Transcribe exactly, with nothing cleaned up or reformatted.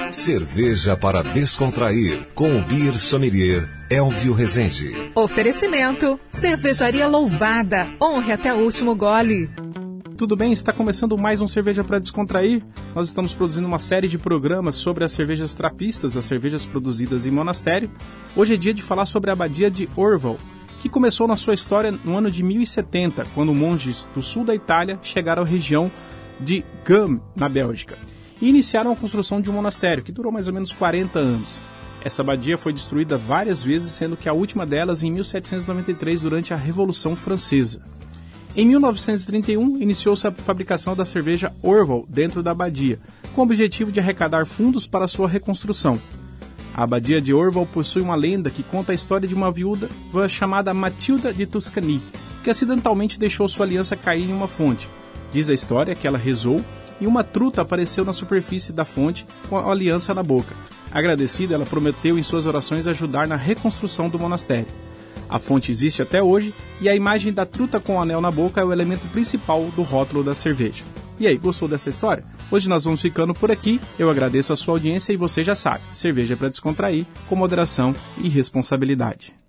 Cerveja para descontrair, com o Beer Sommelier Elvio Rezende. Oferecimento, Cervejaria Louvada, honre até o último gole. Tudo bem? Está começando mais um Cerveja para Descontrair. Nós estamos produzindo uma série de programas sobre as cervejas trapistas, as cervejas produzidas em monastério. Hoje é dia de falar sobre a abadia de Orval, que começou na sua história no ano de mil e setenta, quando monges do sul da Itália chegaram à região de Gum, na Bélgica, e iniciaram a construção de um monastério, que durou mais ou menos quarenta anos. Essa abadia foi destruída várias vezes, sendo que a última delas em mil setecentos e noventa e três, durante a Revolução Francesa. Em mil novecentos e trinta e um, iniciou-se a fabricação da cerveja Orval dentro da abadia, com o objetivo de arrecadar fundos para sua reconstrução. A abadia de Orval possui uma lenda que conta a história de uma viúva chamada Matilda de Tuscany, que acidentalmente deixou sua aliança cair em uma fonte. Diz a história que ela rezou e uma truta apareceu na superfície da fonte com a aliança na boca. Agradecida, ela prometeu em suas orações ajudar na reconstrução do monastério. A fonte existe até hoje e a imagem da truta com o anel na boca é o elemento principal do rótulo da cerveja. E aí, gostou dessa história? Hoje nós vamos ficando por aqui. Eu agradeço a sua audiência e você já sabe, cerveja para descontrair, com moderação e responsabilidade.